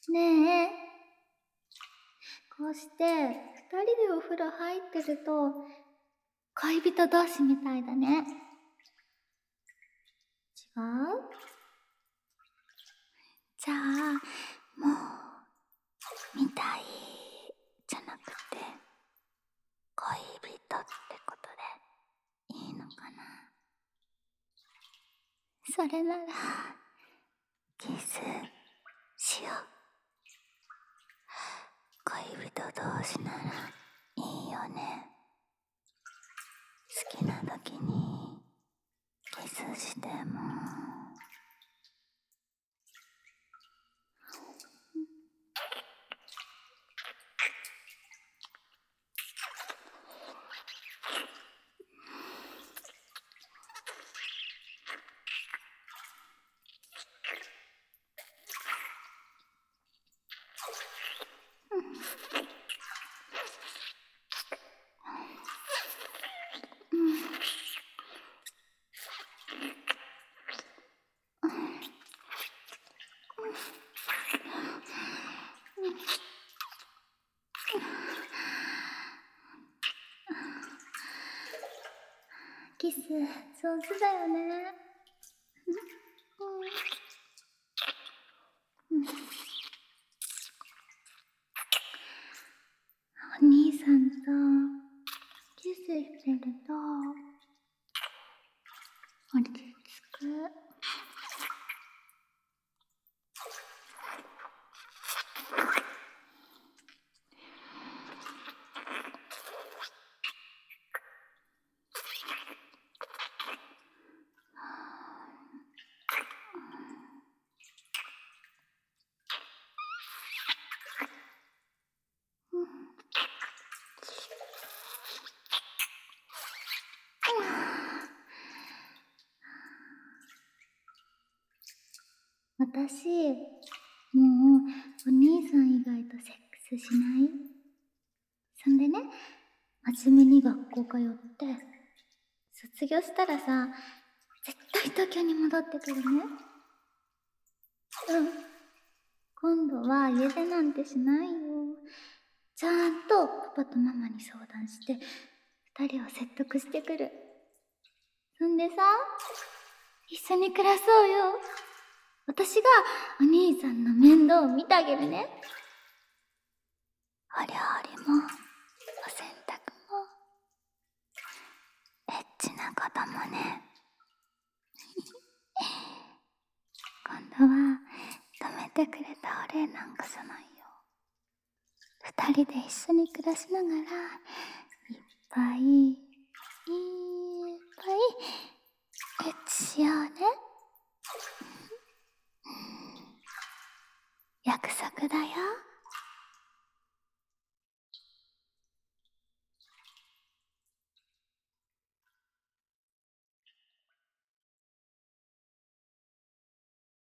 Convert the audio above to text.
ねえ、こうして二人でお風呂入ってると恋人同士みたいだね。違う？じゃあ、もう、みたいじゃなくて、恋人ってことでいいのかな。それなら、キスしよう。恋人同士ならいいよね。好きな時にキスしても。キス上手だよね。お兄さんとキスしてると落ち着く。私、もうお兄さん以外とセックスしない？そんでね、真面目に学校通って、卒業したらさ、絶対東京に戻ってくるね。今度は家出なんてしないよ。ちゃんとパパとママに相談して、二人を説得してくる。そんでさ、一緒に暮らそうよ。私がお兄さんの面倒を見てあげるね。お料理も、お洗濯も、エッチなこともね。今度は止めてくれたお礼なんかじゃないよ。二人で一緒に暮らしながら、いっぱいエッチしようね。約束だよ。